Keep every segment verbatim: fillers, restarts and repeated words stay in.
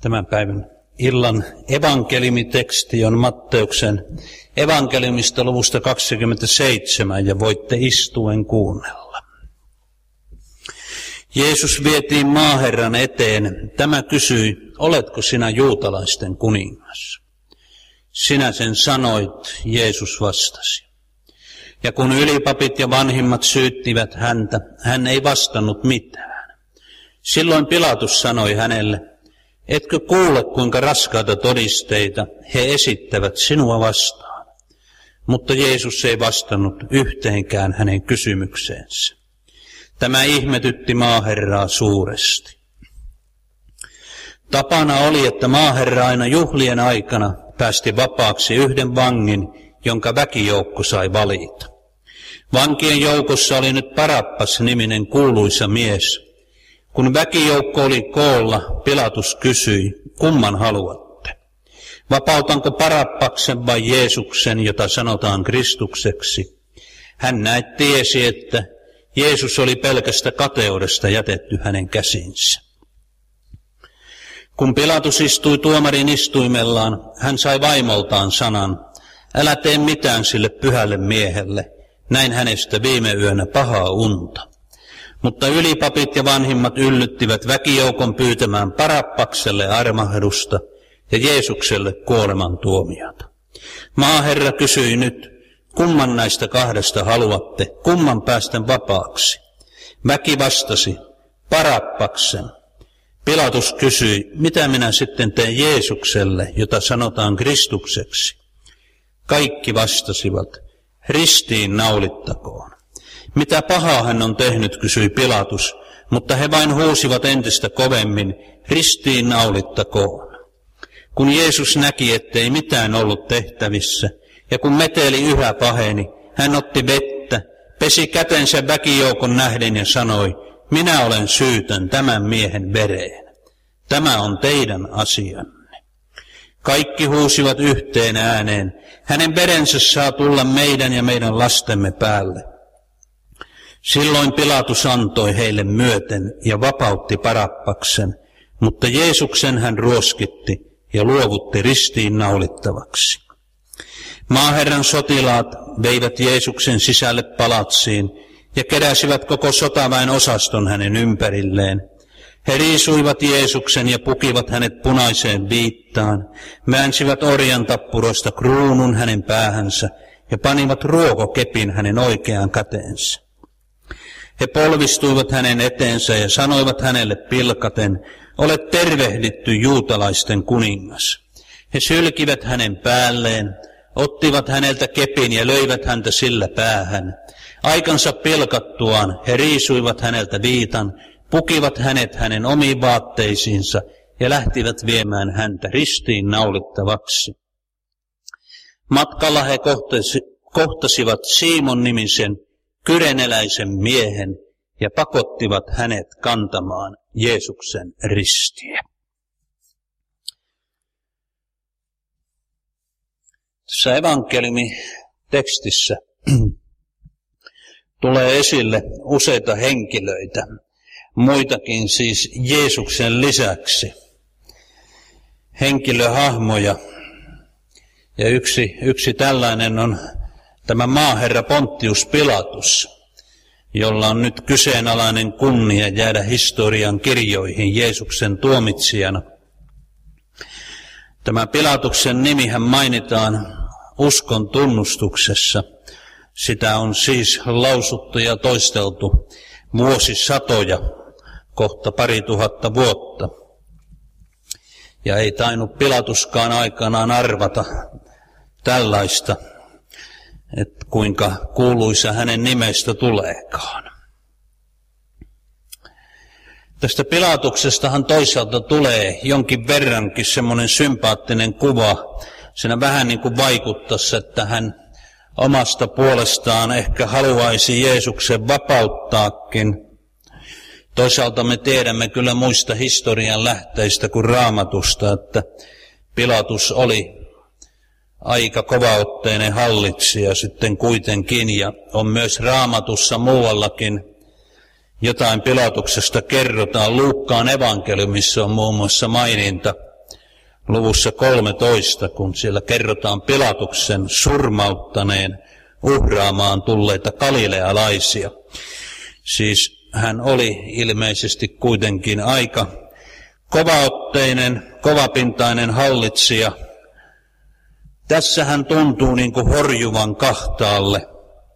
Tämän päivän illan evankeliumiteksti on Matteuksen evankeliumista luvusta kaksikymmentäseitsemän ja voitte istuen kuunnella. Jeesus vietiin maaherran eteen. Tämä kysyi, oletko sinä juutalaisten kuningas? Sinä sen sanoit, Jeesus vastasi. Ja kun ylipapit ja vanhimmat syyttivät häntä, hän ei vastannut mitään. Silloin Pilatus sanoi hänelle, etkö kuule, kuinka raskaita todisteita he esittävät sinua vastaan? Mutta Jeesus ei vastannut yhteenkään hänen kysymykseensä. Tämä ihmetytti maaherraa suuresti. Tapana oli, että maaherra aina juhlien aikana päästi vapaaksi yhden vangin, jonka väkijoukko sai valita. Vankien joukossa oli nyt Barabas-niminen kuuluisa mies. Kun väkijoukko oli koolla, Pilatus kysyi, kumman haluatte? Vapautanko Barabbaksen vai Jeesuksen, jota sanotaan Kristukseksi? Hän näet tiesi, että Jeesus oli pelkästä kateudesta jätetty hänen käsinsä. Kun Pilatus istui tuomarin istuimellaan, hän sai vaimoltaan sanan, älä tee mitään sille pyhälle miehelle, näin hänestä viime yönä pahaa unta. Mutta ylipapit ja vanhimmat yllyttivät väkijoukon pyytämään Barabbakselle armahdusta ja Jeesukselle kuolemantuomiota. Maaherra kysyi nyt, kumman näistä kahdesta haluatte, kumman päästän vapaaksi? Väki vastasi, Barabbaksen. Pilatus kysyi, mitä minä sitten teen Jeesukselle, jota sanotaan Kristukseksi? Kaikki vastasivat, ristiin naulittakoon. Mitä pahaa hän on tehnyt, kysyi Pilatus, mutta he vain huusivat entistä kovemmin, ristiin naulittakoon. Kun Jeesus näki, ettei mitään ollut tehtävissä, ja kun meteli yhä paheni, hän otti vettä, pesi kätensä väkijoukon nähden ja sanoi, minä olen syytön tämän miehen vereen. Tämä on teidän asianne. Kaikki huusivat yhteen ääneen, hänen verensä saa tulla meidän ja meidän lastemme päälle. Silloin Pilatus antoi heille myöten ja vapautti Barabbaksen, mutta Jeesuksen hän ruoskitti ja luovutti ristiin naulittavaksi. Maaherran sotilaat veivät Jeesuksen sisälle palatsiin ja keräsivät koko sotaväen osaston hänen ympärilleen. He riisuivat Jeesuksen ja pukivat hänet punaiseen viittaan, väänsivät orjan tappuroista kruunun hänen päähänsä ja panivat ruokokepin hänen oikeaan käteensä. He polvistuivat hänen eteensä ja sanoivat hänelle pilkaten, olet tervehditty juutalaisten kuningas. He sylkivät hänen päälleen, ottivat häneltä kepin ja löivät häntä sillä päähän. Aikansa pilkattuaan he riisuivat häneltä viitan, pukivat hänet hänen omiin vaatteisiinsa ja lähtivät viemään häntä ristiin naulittavaksi. Matkalla he kohtasi, kohtasivat Simon-nimisen kyreneläisen miehen ja pakottivat hänet kantamaan Jeesuksen ristiä. Tässä evankeliumitekstissä tulee esille useita henkilöitä, muitakin siis Jeesuksen lisäksi, henkilöhahmoja. Ja yksi, yksi tällainen on tämä maaherra Pontius Pilatus, jolla on nyt kyseenalainen kunnia jäädä historian kirjoihin Jeesuksen tuomitsijana. Tämä Pilatuksen nimihän mainitaan uskon tunnustuksessa. Sitä on siis lausuttu ja toisteltu vuosisatoja, kohta pari tuhatta vuotta. Ja ei tainnut Pilatuskaan aikanaan arvata tällaista, että kuinka kuuluisa hänen nimestä tuleekaan. Tästä Pilatuksestahan toisaalta tulee jonkin verrankin semmoinen sympaattinen kuva. Siinä vähän niin kuin vaikuttaisi, että hän omasta puolestaan ehkä haluaisi Jeesuksen vapauttaakin. Toisaalta me tiedämme kyllä muista historian lähteistä kuin Raamatusta, että Pilatus oli aika kovaotteinen hallitsija sitten kuitenkin, ja on myös Raamatussa muuallakin jotain Pilatuksesta kerrotaan. Luukkaan evankeliumissa on muun muassa maininta luvussa kolmetoista, kun siellä kerrotaan Pilatuksen surmauttaneen uhraamaan tulleita galilealaisia. Siis hän oli ilmeisesti kuitenkin aika kovaotteinen, kovapintainen hallitsija. Tässä hän tuntuu niin kuin horjuvan kahtaalle.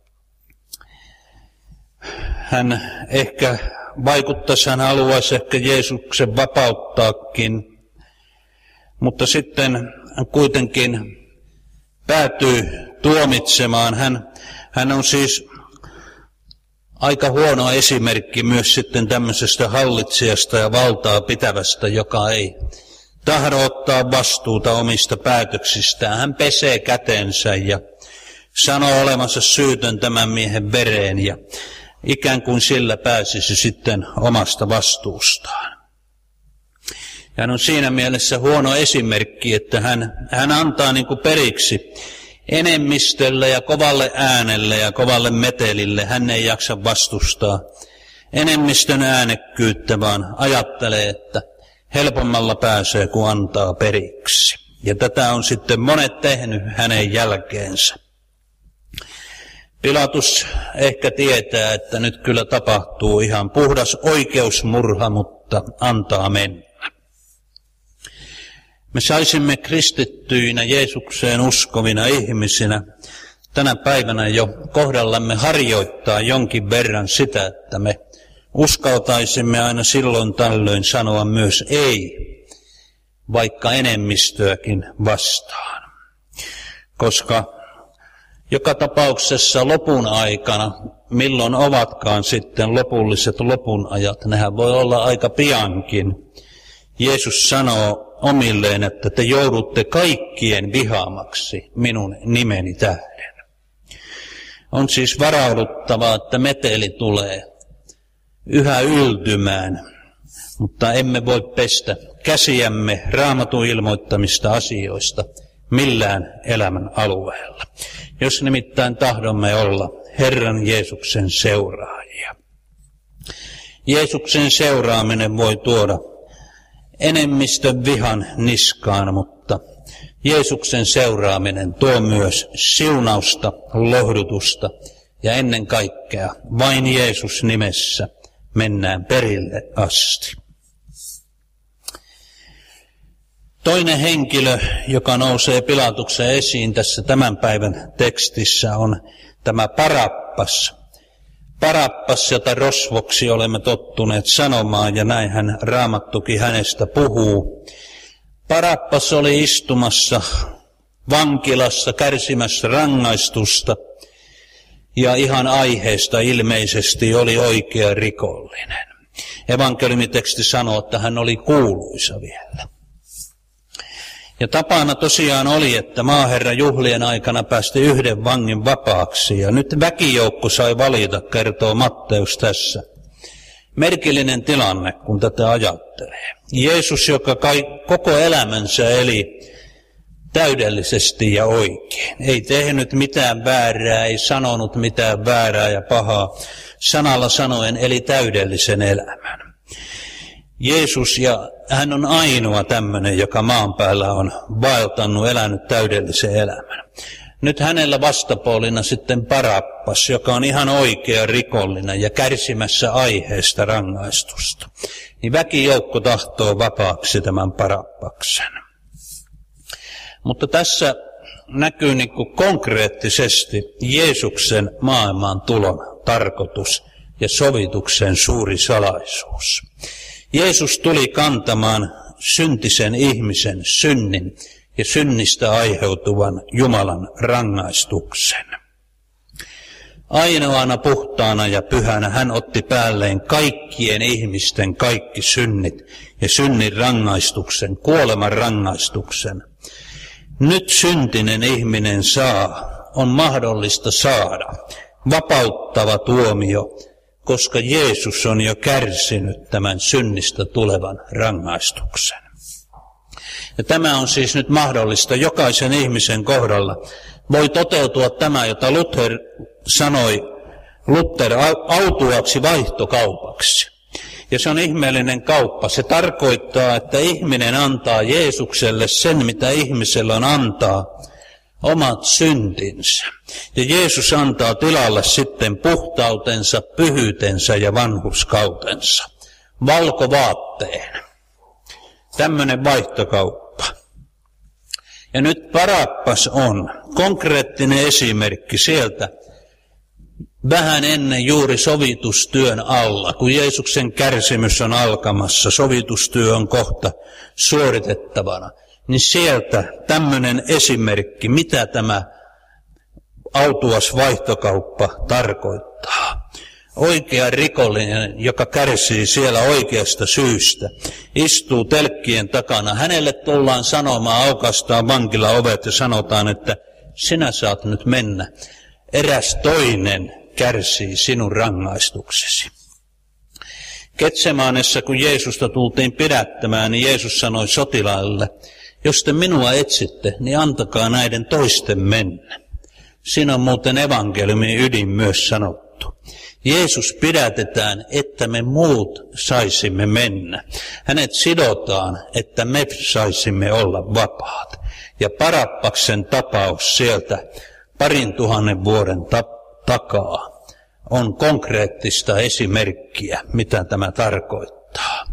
Hän ehkä vaikuttaisi, hän haluaisi ehkä Jeesuksen vapauttaakin, mutta sitten hän kuitenkin päätyy tuomitsemaan. Hän, hän on siis aika huono esimerkki myös sitten tämmöisestä hallitsijasta ja valtaa pitävästä, joka ei tahdo ottaa vastuuta omista päätöksistään. Hän pesee kätensä ja sanoo olevansa syytön tämän miehen vereen ja ikään kuin sillä pääsisi sitten omasta vastuustaan. Hän on siinä mielessä huono esimerkki, että hän, hän antaa niin kuin periksi enemmistölle ja kovalle äänelle ja kovalle metelille. Hän ei jaksa vastustaa enemmistön äänekkyyttä, vaan ajattelee, että helpommalla pääsee, kun antaa periksi. Ja tätä on sitten monet tehnyt hänen jälkeensä. Pilatus ehkä tietää, että nyt kyllä tapahtuu ihan puhdas oikeusmurha, mutta antaa mennä. Me saisimme kristittyinä Jeesukseen uskovina ihmisinä tänä päivänä jo kohdallamme harjoittaa jonkin verran sitä, että me uskaltaisimme aina silloin tällöin sanoa myös ei, vaikka enemmistöäkin vastaan. Koska joka tapauksessa lopun aikana, milloin ovatkaan sitten lopulliset lopun ajat, nehän voi olla aika piankin. Jeesus sanoo omilleen, että te joudutte kaikkien vihaamaksi minun nimeni tähden. On siis varauduttava, että meteli tulee yhä yltymään, mutta emme voi pestä käsiämme Raamatun ilmoittamista asioista millään elämän alueella. Jos nimittäin tahdomme olla Herran Jeesuksen seuraajia. Jeesuksen seuraaminen voi tuoda enemmistön vihan niskaan, mutta Jeesuksen seuraaminen tuo myös siunausta, lohdutusta ja ennen kaikkea vain Jeesus nimessä mennään perille asti. Toinen henkilö, joka nousee Pilatuksen esiin tässä tämän päivän tekstissä, on tämä Barabas. Barabas, jota rosvoksi olemme tottuneet sanomaan, ja näinhän Raamattukin hänestä puhuu. Barabas oli istumassa vankilassa kärsimässä rangaistusta, ja ihan aiheesta ilmeisesti oli oikea rikollinen. Evankeliumiteksti sanoo, että hän oli kuuluisa vielä. Ja tapana tosiaan oli, että maaherra juhlien aikana päästi yhden vangin vapaaksi, ja nyt väkijoukko sai valita, kertoo Matteus tässä. Merkillinen tilanne, kun tätä ajattelee. Jeesus, joka kai, koko elämänsä eli täydellisesti ja oikein. Ei tehnyt mitään väärää, ei sanonut mitään väärää ja pahaa. Sanalla sanoen eli täydellisen elämän. Jeesus, ja hän on ainoa tämmöinen, joka maan päällä on vaeltanut, elänyt täydellisen elämän. Nyt hänellä vastapuolina sitten Barabas, joka on ihan oikea rikollinen ja kärsimässä aiheesta rangaistusta. Niin väkijoukko tahtoo vapaaksi tämän Barabaksen. Mutta tässä näkyy niin kuin konkreettisesti Jeesuksen maailmaan tulon tarkoitus ja sovituksen suuri salaisuus. Jeesus tuli kantamaan syntisen ihmisen synnin ja synnistä aiheutuvan Jumalan rangaistuksen. Ainoana puhtaana ja pyhänä hän otti päälleen kaikkien ihmisten kaikki synnit ja synnin rangaistuksen, kuoleman rangaistuksen. Nyt syntinen ihminen saa, on mahdollista saada vapauttava tuomio, koska Jeesus on jo kärsinyt tämän synnistä tulevan rangaistuksen. Ja tämä on siis nyt mahdollista jokaisen ihmisen kohdalla. Voi toteutua tämä, jota Luther sanoi Luther autuaksi vaihtokaupaksi. Ja se on ihmeellinen kauppa. Se tarkoittaa, että ihminen antaa Jeesukselle sen, mitä ihmisellä on antaa, omat syntinsä. Ja Jeesus antaa tilalle sitten puhtautensa, pyhyytensä ja vanhurskautensa. Valkovaatteen. Tämmöinen vaihtokauppa. Ja nyt Barabas on konkreettinen esimerkki sieltä vähän ennen juuri sovitustyön alla, kun Jeesuksen kärsimys on alkamassa, sovitustyö on kohta suoritettavana, niin sieltä tämmöinen esimerkki, mitä tämä autuas vaihtokauppa tarkoittaa. Oikea rikollinen, joka kärsii siellä oikeasta syystä, istuu telkkien takana. Hänelle tullaan sanomaan, aukaistaan vankilan ovet ja sanotaan, että sinä saat nyt mennä. Eräs toinen kärsii sinun rangaistuksesi. Getsemaanessa, kun Jeesusta tultiin pidättämään, niin Jeesus sanoi sotilaille, jos te minua etsitte, niin antakaa näiden toisten mennä. Siinä on muuten evankeliumin ydin myös sanottu. Jeesus pidätetään, että me muut saisimme mennä. Hänet sidotaan, että me saisimme olla vapaat. Ja Barabbaksen tapaus sieltä parin tuhannen vuoden ta- takaa on konkreettista esimerkkiä, mitä tämä tarkoittaa.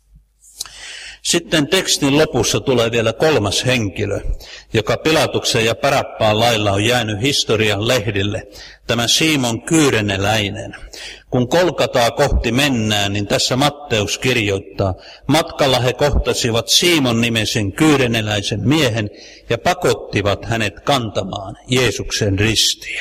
Sitten tekstin lopussa tulee vielä kolmas henkilö, joka Pilatuksen ja Barabbaan lailla on jäänyt historian lehdille, tämä Simon Kyyreneläinen. Kun Kolkataa kohti mennään, niin tässä Matteus kirjoittaa, matkalla he kohtasivat Simon nimisen kyyreneläisen miehen ja pakottivat hänet kantamaan Jeesuksen ristiä.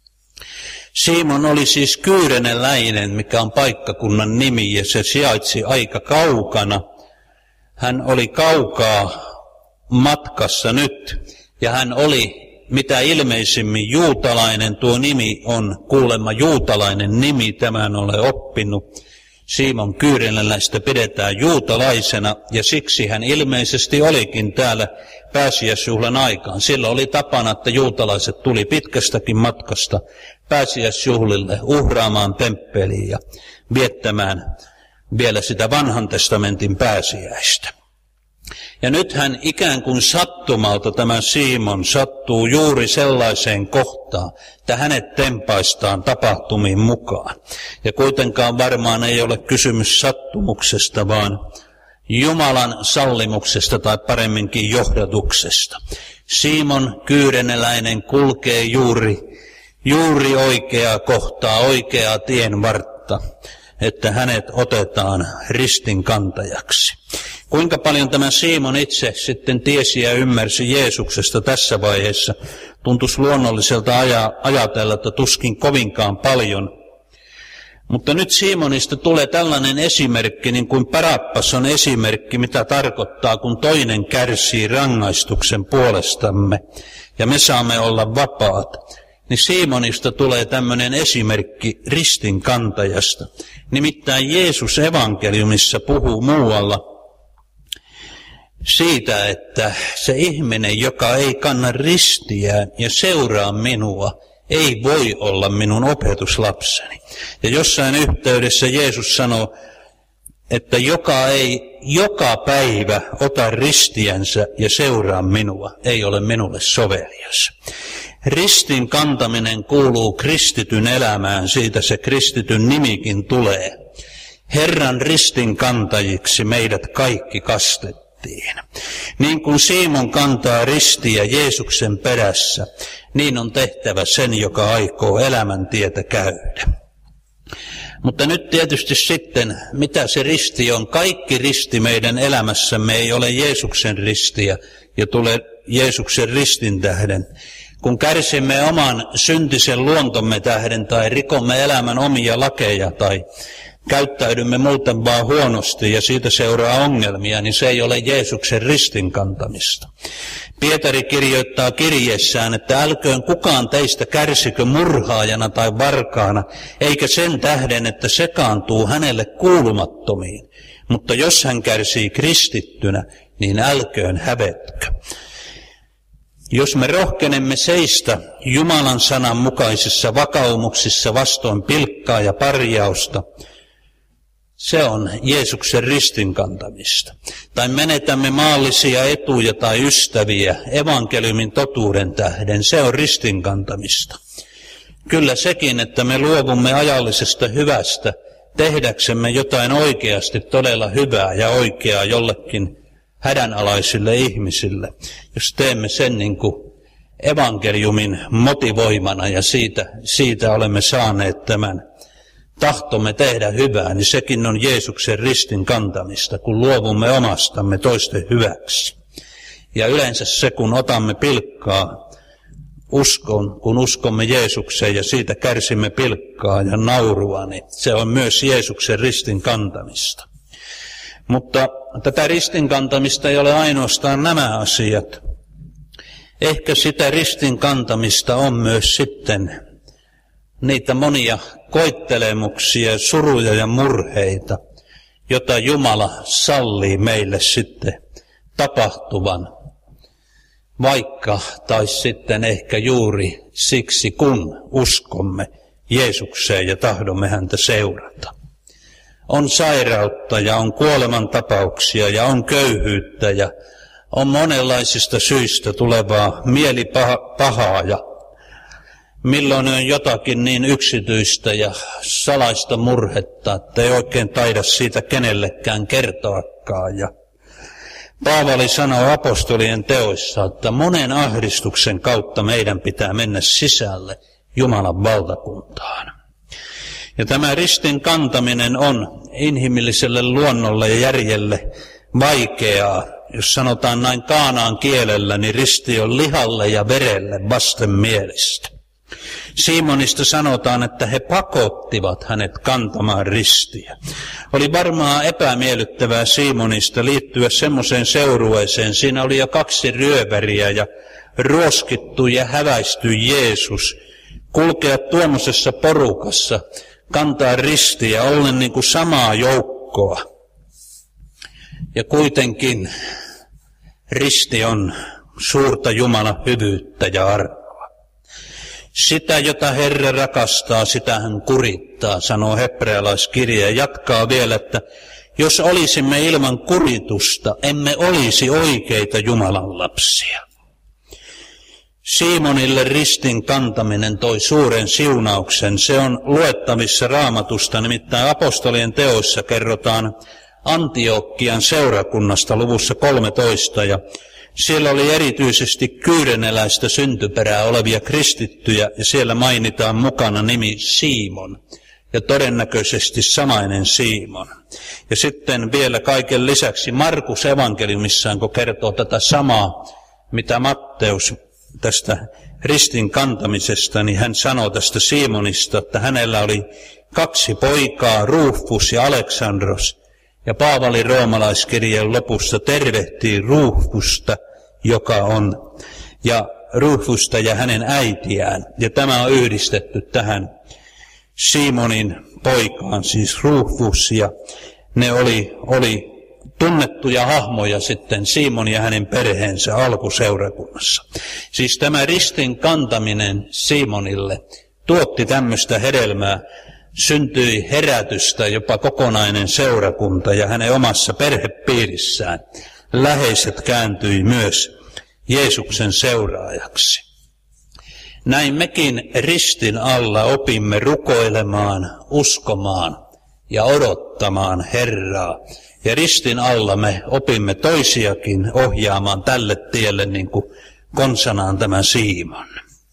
Simon oli siis Kyyreneläinen, mikä on paikkakunnan nimi, ja se sijaitsi aika kaukana. Hän oli kaukaa matkassa nyt, ja hän oli mitä ilmeisimmin juutalainen. Tuo nimi on kuulemma juutalainen nimi, tämän olen oppinut. Simon Kyyreneläistä pidetään juutalaisena, ja siksi hän ilmeisesti olikin täällä pääsiäisjuhlan aikaan. Silloin oli tapana, että juutalaiset tuli pitkästäkin matkasta pääsiäisjuhlille uhraamaan temppeliin ja viettämään vielä sitä vanhan testamentin pääsiäistä. Ja nyt hän ikään kuin sattumalta, tämä Simon, sattuu juuri sellaiseen kohtaan, että hänet tempaistaan tapahtumiin mukaan. Ja kuitenkaan varmaan ei ole kysymys sattumuksesta, vaan Jumalan sallimuksesta tai paremminkin johdatuksesta. Simon Kyyreneläinen kulkee juuri, juuri oikeaa kohtaa, oikeaa tienvartta, että hänet otetaan ristin kantajaksi. Kuinka paljon tämä Simon itse sitten tiesi ja ymmärsi Jeesuksesta tässä vaiheessa, tuntuisi luonnolliselta ajatella, että tuskin kovinkaan paljon. Mutta nyt Simonista tulee tällainen esimerkki, niin kuin Barabbas on esimerkki, mitä tarkoittaa, kun toinen kärsii rangaistuksen puolestamme ja me saamme olla vapaat. Niin Simonista tulee tämmöinen esimerkki ristin kantajasta. Nimittäin Jeesus evankeliumissa puhuu muualla siitä, että se ihminen, joka ei kanna ristiään ja seuraa minua, ei voi olla minun opetuslapseni. Ja jossain yhteydessä Jeesus sanoo, että joka ei joka päivä ota ristiänsä ja seuraa minua, ei ole minulle sovelias. Ristin kantaminen kuuluu kristityn elämään, siitä se kristityn nimikin tulee. Herran ristin kantajiksi meidät kaikki kastettiin. Niin kuin Simon kantaa ristiä Jeesuksen perässä, niin on tehtävä sen, joka aikoo elämäntietä käydä. Mutta nyt tietysti sitten, mitä se risti on? Kaikki risti meidän elämässämme ei ole Jeesuksen ristiä ja tulee Jeesuksen ristin tähden. Kun kärsimme oman syntisen luontomme tähden tai rikomme elämän omia lakeja tai käyttäydymme muuten vaan huonosti ja siitä seuraa ongelmia, niin se ei ole Jeesuksen ristin kantamista. Pietari kirjoittaa kirjeessään, että älköön kukaan teistä kärsikö murhaajana tai varkaana, eikä sen tähden, että sekaantuu hänelle kuulumattomiin. Mutta jos hän kärsii kristittynä, niin älköön hävetkö. Jos me rohkenemme seistä Jumalan sanan mukaisissa vakaumuksissa vastoin pilkkaa ja parjausta, Se on Jeesuksen ristin kantamista. Tai menetämme maallisia etuja tai ystäviä evankeliumin totuuden tähden. Se on ristin kantamista. Kyllä sekin, että me luovumme ajallisesta hyvästä tehdäksemme jotain oikeasti todella hyvää ja oikeaa jollekin hädänalaisille ihmisille. Jos teemme sen niin kuin evankeliumin motivoimana ja siitä, siitä olemme saaneet tämän tahtomme tehdä hyvää, niin sekin on Jeesuksen ristin kantamista, kun luovumme omastamme toisten hyväksi. Ja yleensä se, kun otamme pilkkaa uskon, kun uskomme Jeesukseen ja siitä kärsimme pilkkaa ja naurua, niin se on myös Jeesuksen ristin kantamista. Mutta tätä ristin kantamista ei ole ainoastaan nämä asiat. Ehkä sitä ristin kantamista on myös sitten niitä monia koettelemuksia, suruja ja murheita, jota Jumala sallii meille sitten tapahtuvan, vaikka tai sitten ehkä juuri siksi, kun uskomme Jeesukseen ja tahdomme häntä seurata. On sairautta ja on kuolemantapauksia ja on köyhyyttä ja on monenlaisista syistä tulevaa mielipahaa ja milloin on jotakin niin yksityistä ja salaista murhetta, että ei oikein taida siitä kenellekään kertoakaan. Ja Paavali sanoo apostolien teoissa, että monen ahdistuksen kautta meidän pitää mennä sisälle Jumalan valtakuntaan. Ja tämä ristin kantaminen on inhimilliselle luonnolle ja järjelle vaikeaa. Jos sanotaan näin kaanaan kielellä, niin risti on lihalle ja verelle vastenmielistä. Simonista sanotaan, että he pakottivat hänet kantamaan ristiä. Oli varmaan epämiellyttävää Simonista liittyä semmoiseen seurueeseen. Siinä oli jo kaksi ryöväriä ja ruoskittu ja häväisty Jeesus. Kulkea tuommoisessa porukassa, kantaa ristiä, ollen niin kuin samaa joukkoa. Ja kuitenkin risti on suurta Jumalan hyvyyttä ja arvoa. Sitä, jota Herra rakastaa, sitä hän kurittaa, sanoo hebrealaiskirja ja jatkaa vielä, että jos olisimme ilman kuritusta, emme olisi oikeita Jumalan lapsia. Simonille ristin kantaminen toi suuren siunauksen. Se on luettavissa Raamatusta, nimittäin apostolien teoissa kerrotaan Antiokian seurakunnasta luvussa kolmetoista, ja siellä oli erityisesti kyyreneläistä syntyperää olevia kristittyjä, ja siellä mainitaan mukana nimi Simon, ja todennäköisesti samainen Simon. Ja sitten vielä kaiken lisäksi Markus evankeliumissaan, kun kertoo tätä samaa, mitä Matteus tästä ristin kantamisesta, niin hän sanoo tästä Simonista, että hänellä oli kaksi poikaa, Rufus ja Aleksandros. Ja Paavali roomalaiskirjeen lopussa tervehtii Rufusta, joka on, ja Rufusta ja hänen äitiään. Ja tämä on yhdistetty tähän Simonin poikaan, siis Rufus, ja ne oli, oli tunnettuja hahmoja sitten Simon ja hänen perheensä alkuseurakunnassa. Siis tämä ristin kantaminen Simonille tuotti tämmöistä hedelmää. Syntyi herätystä, jopa kokonainen seurakunta ja hänen omassa perhepiirissään. Läheiset kääntyi myös Jeesuksen seuraajaksi. Näin mekin ristin alla opimme rukoilemaan, uskomaan ja odottamaan Herraa. Ja ristin alla me opimme toisiakin ohjaamaan tälle tielle niin kuin konsanaan tämä Simon.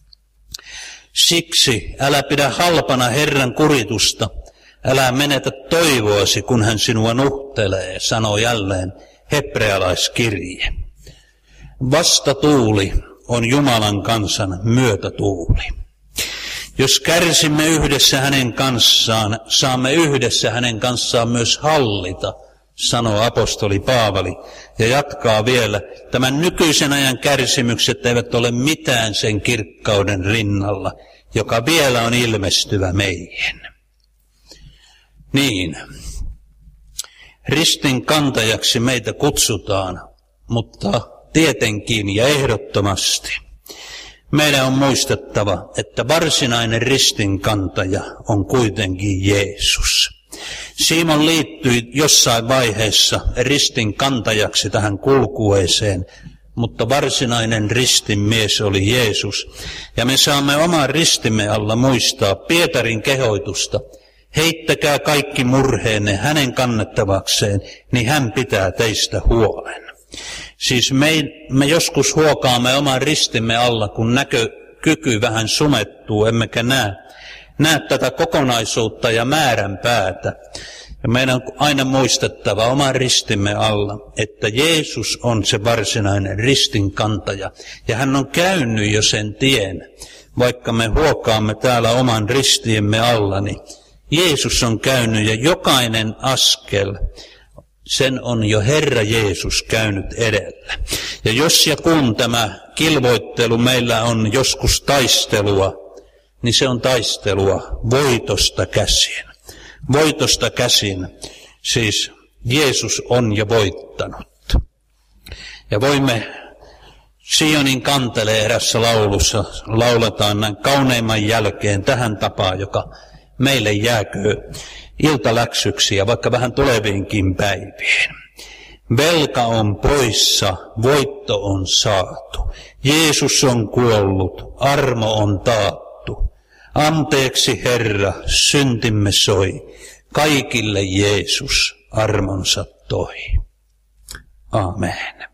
Siksi älä pidä halpana Herran kuritusta, älä menetä toivoasi, kun hän sinua nuhtelee, sanoo jälleen hebrealaiskirje. Vastatuuli on Jumalan kansan myötätuuli. Jos kärsimme yhdessä hänen kanssaan, saamme yhdessä hänen kanssaan myös hallita, sanoo apostoli Paavali, ja jatkaa vielä, tämän nykyisen ajan kärsimykset eivät ole mitään sen kirkkauden rinnalla, joka vielä on ilmestyvä meihin. Niin, ristin kantajaksi meitä kutsutaan, mutta tietenkin ja ehdottomasti meidän on muistettava, että varsinainen ristin kantaja on kuitenkin Jeesus. Simon liittyi jossain vaiheessa ristin kantajaksi tähän kulkueeseen, mutta varsinainen ristin mies oli Jeesus. Ja me saamme oman ristimme alla muistaa Pietarin kehoitusta. Heittäkää kaikki murheenne hänen kannettavakseen, niin hän pitää teistä huolen. Siis me, me joskus huokaamme oman ristimme alla, kun näkökyky vähän sumettuu, emmekä näe, näe tätä kokonaisuutta ja määrän päätä. Ja meidän on aina muistettava oman ristimme alla, että Jeesus on se varsinainen ristinkantaja. Ja hän on käynyt jo sen tien, vaikka me huokaamme täällä oman ristiemme alla, niin Jeesus on käynyt ja jokainen askel, sen on jo Herra Jeesus käynyt edellä. Ja jos ja kun tämä kilvoittelu meillä on joskus taistelua, niin se on taistelua voitosta käsin. Voitosta käsin, siis Jeesus on jo voittanut. Ja voimme Sionin kantelee erässä laulussa, lauletaan näin kauneimman jälkeen tähän tapaan, joka meille jääkö iltaläksyksi ja vaikka vähän tuleviinkin päiviin. Velka on poissa, voitto on saatu. Jeesus on kuollut, armo on taattu. Anteeksi Herra, syntimme soi, kaikille Jeesus armonsa toi. Amen.